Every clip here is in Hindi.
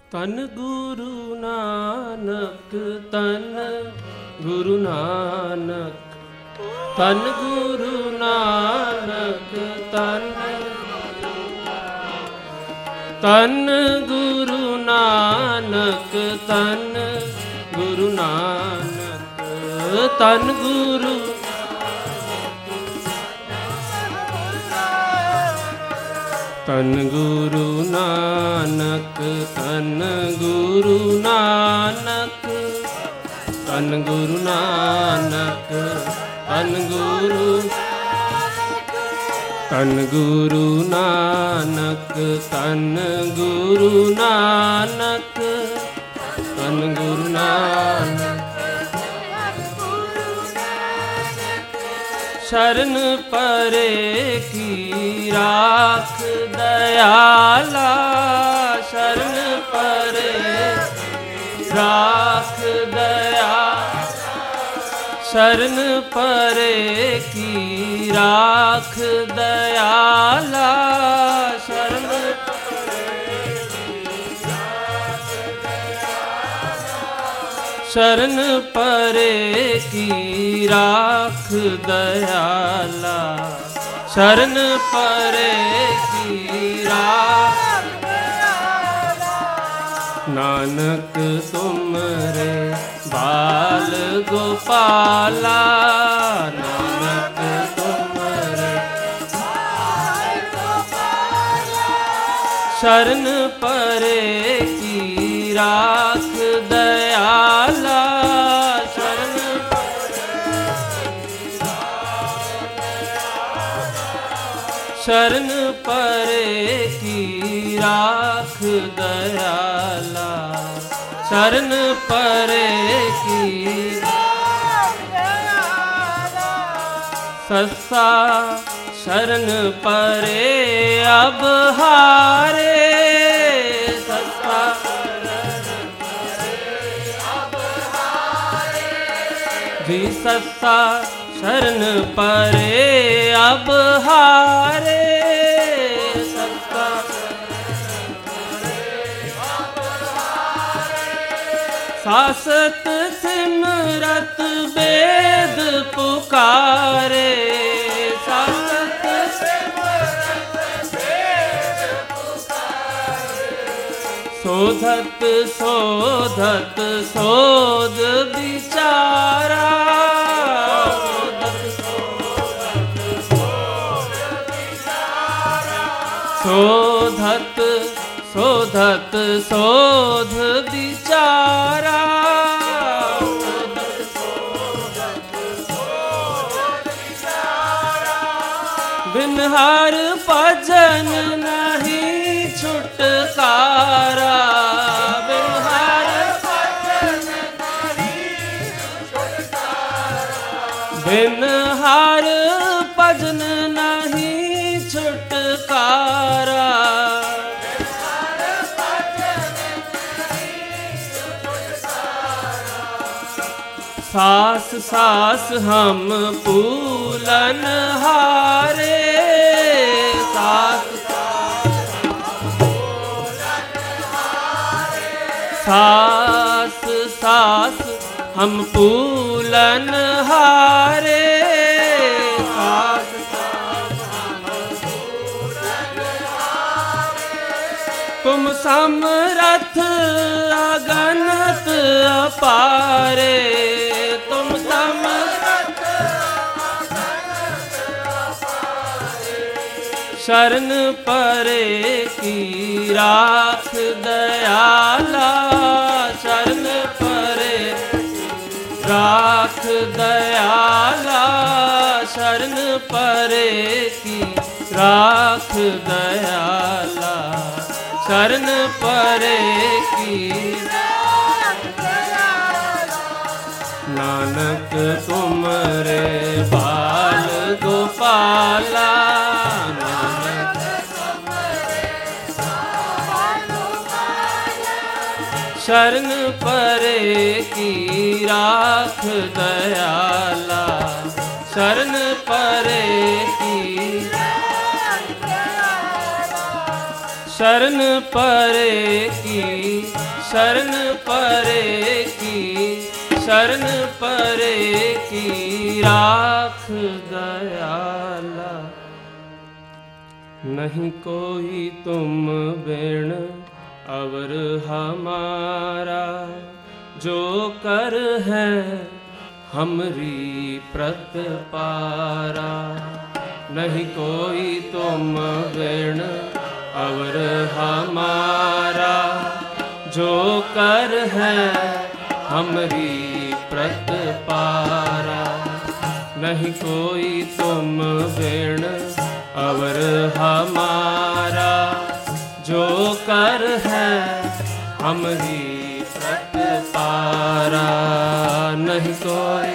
तन गुरु नानक तन गुरु नानक तन गुरु नानक तन गुरु नानक तन गुरु नानक तन गुरु तन गुरु नानक तन गुरु नानक तन गुरु नानक तन गुरु नानक तन गुरु नानक तन गुरु नानक शरण परे की राख दयाला शरण परे राख दया शरण परे की राख दयाला शरण शरण परे की राख दयाला शरण परे की राख नानक तुमरे बाल गोपाला नानक तुमरे शरण परे की राख दयाला शरण परे की राख दयाला शरण परे की सस्सा शरण परे अब हारे सस्सा जी सस्सा शरण परे अब हारे सासत सिमरत वेद पुकारे सासत सिमरत वेद पुकारे शोधत शोधत शोध विचारा शोधत शोधत शोध विचारा बिन हर भजन नहीं छुटकारा बिन हर भजन नहीं छुटकारा बिन हर भजन नहीं छुटकारा सास सास हम पूलन हारे सास सास सास हम पूलन हारे सास तुम समरथ अगनत अपारे शरण परे की राख दयाला शरण परे राख दयाला शरण परे की राख दयाला शरण परे की नानक तुमरे बाल गोपाला शरण परे की राख दयाला शरण परे की शरण परे की शरण परे की राख दयाला। नहीं कोई तुम बिन अवर हमारा, जो कर है हमरी प्रतिपारा। नहीं कोई तुम बिन अवर हमारा, जो कर है हमरी प्रतिपारा। नहीं कोई तुम बिन अवर हमारा, जो कर है हमरी प्रतिपारा। नहीं कोई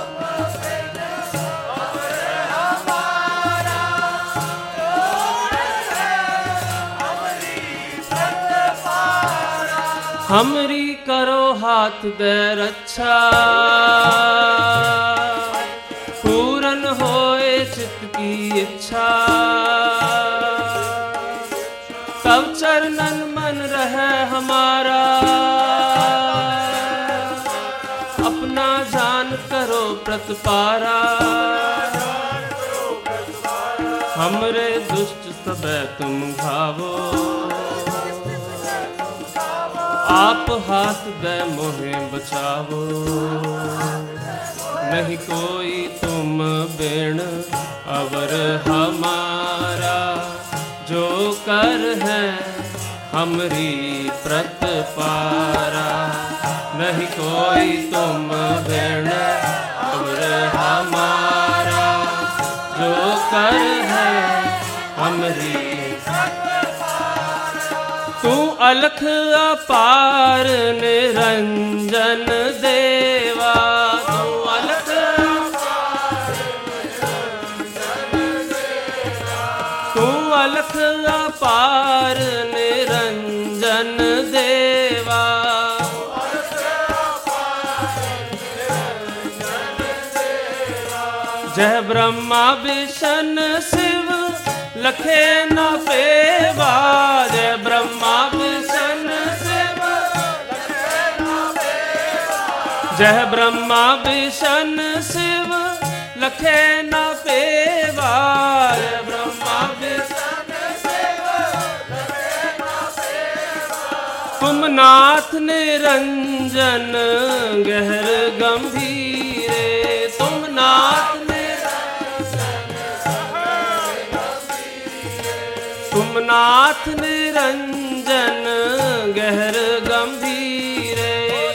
हमरी करो हाथ दे रक्षा, पूरन होए चित्त की इच्छा। तब चरणन मन रहे हमारा, अपना जान करो प्रतिपारा। हमरे दुष्ट सबे तुम घावो, आप हाथ दे मोहे बचावो। नहीं कोई तुम बिन अवर हमारा, जो कर है हमरी प्रतिपारा। नहीं कोई तुम बिन अवर हमारा, जो कर है हमरी। तू अलख अपार निरंजन देवा, तू अलख तू अलख अपार निरंजन देवा। जय ब्रह्मा विष्णु शिव लखे न पेवा। जय ब्रह्मा विष्णु शिव लखे न पेवा। जय ब्रह्मा विष्णु शिव लखे न पेवा। जय ब्रह्मा विष्णु शिव लखे न पेवा। तुम नाथ निरंजन गहर गंभीरे, तुम नाथ तुम नाथ निरंजन गहर गंभीरे।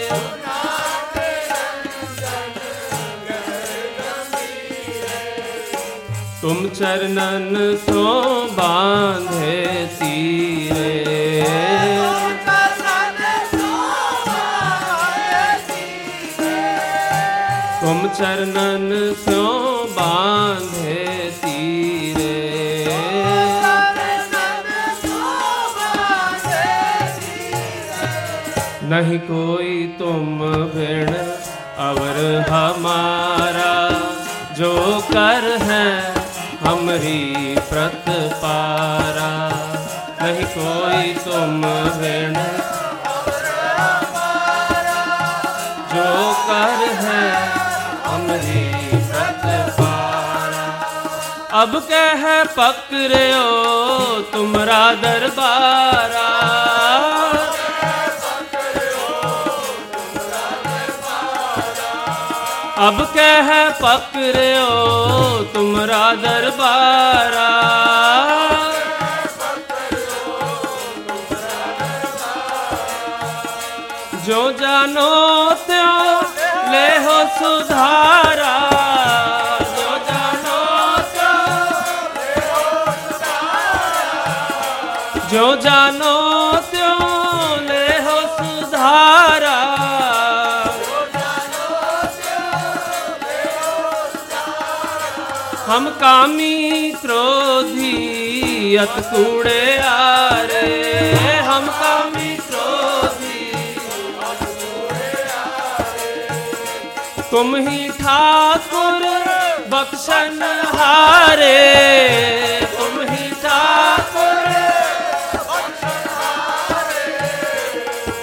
तुम चरणन सो बांधे तीरे, तुम चरणन सो बांधे तीरे। नहीं कोई तुम बिन अवर हमारा, जो कर है हमरी प्रतिपारा। नहीं कोई तुम बिन अवर हमारा, जो कर है हमरी प्रतिपारा। अब कह पकड़ो तुमरा दरबारा, अब कह पकड़ो तुमरा दरबारा। जो जानो त्यों ले हो सुधारा, जो जानो त्यों ले हो सुधारा। जो जानो त्यों ले हो सुधारा। हम कामी क्रोधी अत कूड़े आरे, हम कामी क्रोधी अत कूड़े आरे। तुम ही ठाकुर बख्शन हारे, तुम ही ठाकुर बख्शन हारे।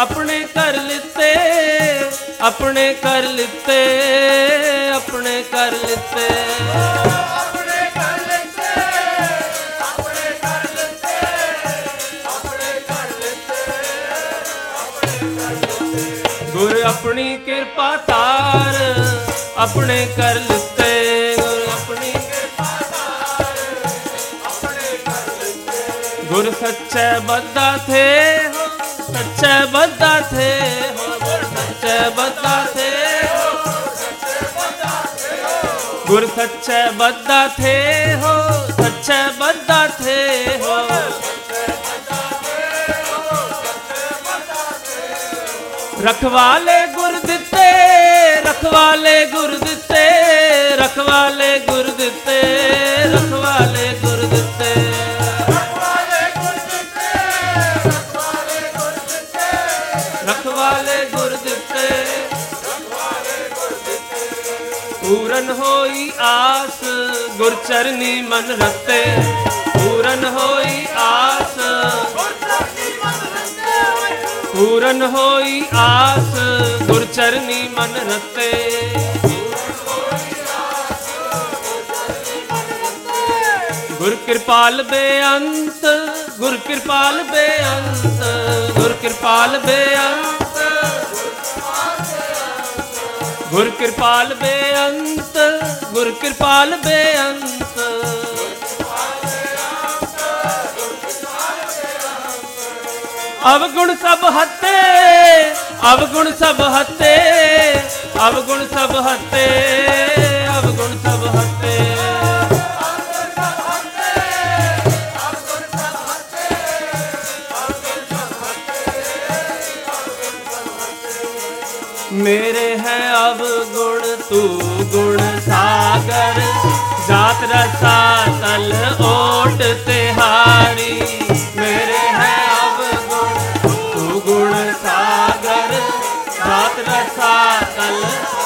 अपने कर लिते, अपने कर लिते, अपने कर लिते, अपने कर लेते, अपने कर लेते, अपने कर लेते, अपने कर लेते। गुर अपनी कृपा तार, अपने कर लिते, गुर अपनी कृपा तार, अपने कर लेते। गुर सच्चे बद्दा थे हो, सच्चे बद्दा थे हो, गुर सच्चे बद्दा थे हो, गुर सच्चे बद्दा थे हो, सच्चे बद्दा थे हो। रखवाले गुर दिते, रखवाले गुर दिते, रखवाले गुर दिते, रखवाले गुर दिते, रखवाले गुर दिते, रखवाले गुर दिते, रखवाले गुर दिते। रखवाले गुर दिते। पूरन होई आस गुर चरनी मन रते, पूरन होई आस, पूरन होई आस गुर चरनी मन रते। गुर कृपाल बेअंत, गुर कृपाल बेअंत, गुर कृपाल बेअंत, गुर कृपाल बेअंत, गुर कृपाल बेअंत। अवगुण सब हते, अवगुण सब हते, अवगुण सब हते, अवगुण सब हते। मेरे हैं अवगुण तू गुण सागर, जात रसा तल ओट तिहारी। मेरे हैं अवगुण तू गुण सागर, जात रसा तल।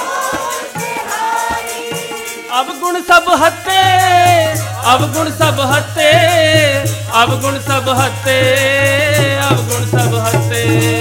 अवगुण सब हते, अवगुण सब हते, अवगुण सब हते, अवगुण सब हते।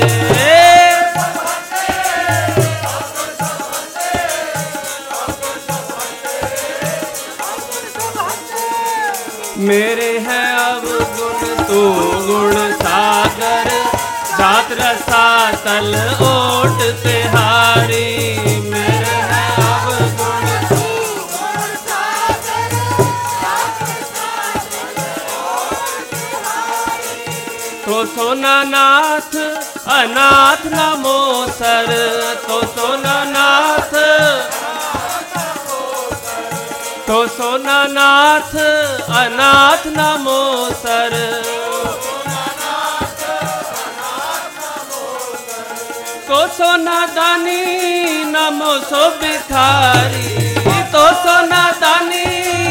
मेरे हैं अवगुण तू गुण सागर, जात रसा तल ओट तिहारी। मेरे हैं अवगुण तू गुण सागर, जात रसा तल ओट तिहारी। तो सोना नाथ अनाथ नमो सर, तो सोना नाथ, तो सोना नाथ अनाथ नमो सर। तो सोना दानी नमो सो भिखारी, तो सोना दानी,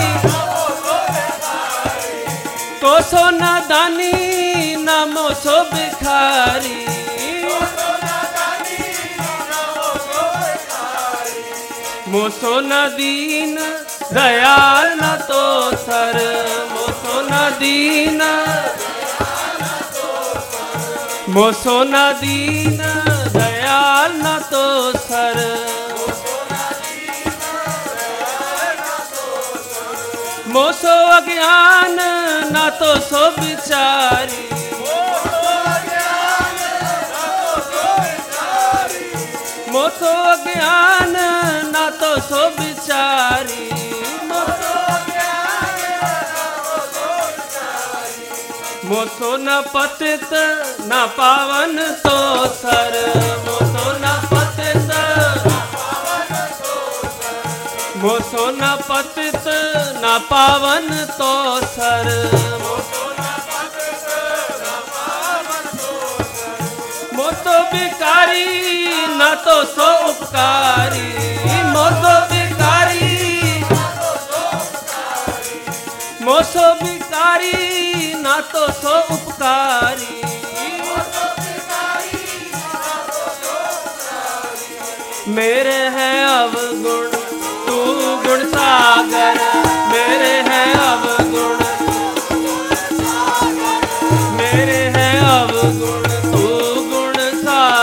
तो सोना दानी नमो सो भिखारी। मोसो न दीन दयाल न तो सर, मोसो न दीन, मोसो न दीन दयाल न तो सर। मोसो अज्ञान न तो सो बिचारी, मोसो अज्ञान न तो सो बिचारी। मोसो न पतित न पावन तो सर, मोसो न पतित, मोसो न पतित न पावन तो सर। मोतो भिकारी न तो सो उपकारी, मोतो भिकारी, मोसो भिकारी न तो सो उपकारी। मेरे हैं अवगुण तू गुण सागर, मेरे हैं अवगुण, मेरे हैं अवगुण तू गुण सागर।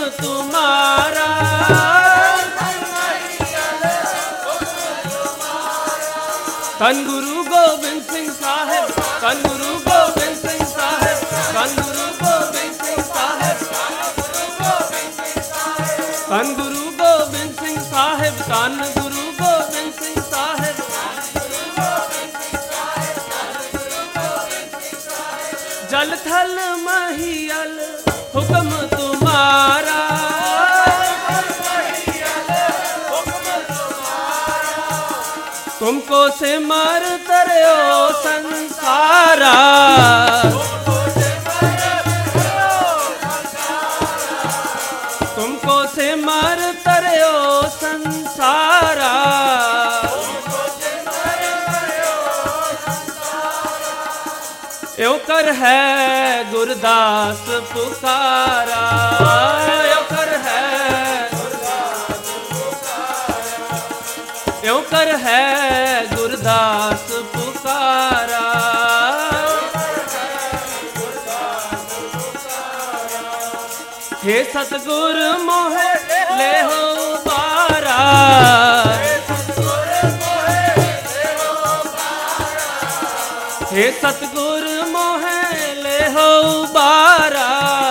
तुम्हारा। धन गुरु गोबिंद सिंह साहिब, धन गुरु गोबिंद सिंह साहिब, धन गुरु गोबिंद सिंह साहिब, धन गुरु गोबिंद सिंह साहिब, धन गुरु गोबिंद सिंह साहिब। जल थल महियल हुक्म तुम्हारा। तुमको सिमर तरयो संसारा। तुमको सिमर तरयो संसारा। यो कर है गुरदास पुकारा। यो कर है, यो कर है गुरदास पुकारा। हे सतगुर मोहे ले हो बारा। हे सतगुर मोहे ले हो बारा।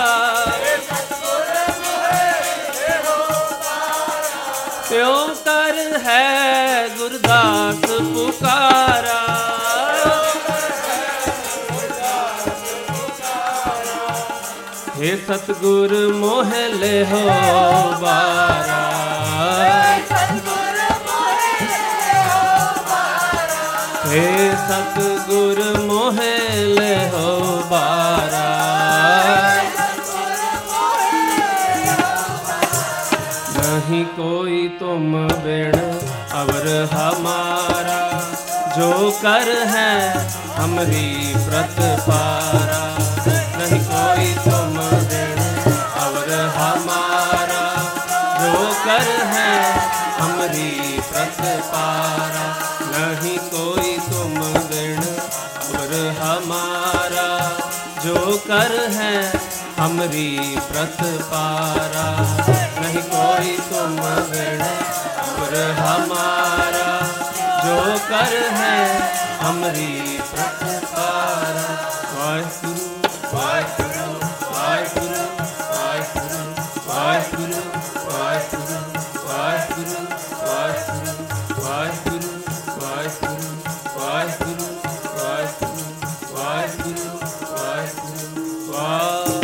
त्यों कर है गुरदास पुकारा। हे सतगुर मोहे ले हो बारा। हे सतगुर मोहे ले हो बारा। नहीं कोई तुम बिन अवर हमारा। जो कर है हमरी व्रत पारा। नहीं कोई तुम बिन अवर हमारा। जो कर है हमरी व्रत पारा। नहीं कोई तुम बिन अवर हमारा। जो कर है हमरी व्रत पारा। नहीं कोई तुम बिन अवर हमारा। जो कर है हमरी व्रत पारा। वाहिगुरु वाहिगुरु वाहिगुरु वाहिगुरु वाहिगुरु वाहिगुरु वाहिगुरु वाहिगुरु वाहिगुरु वाहिगुरु वाहिगुरु वाहिगुरु वाहिगुरु वाहिगुरु वाहिगुरु वाहिगुरु।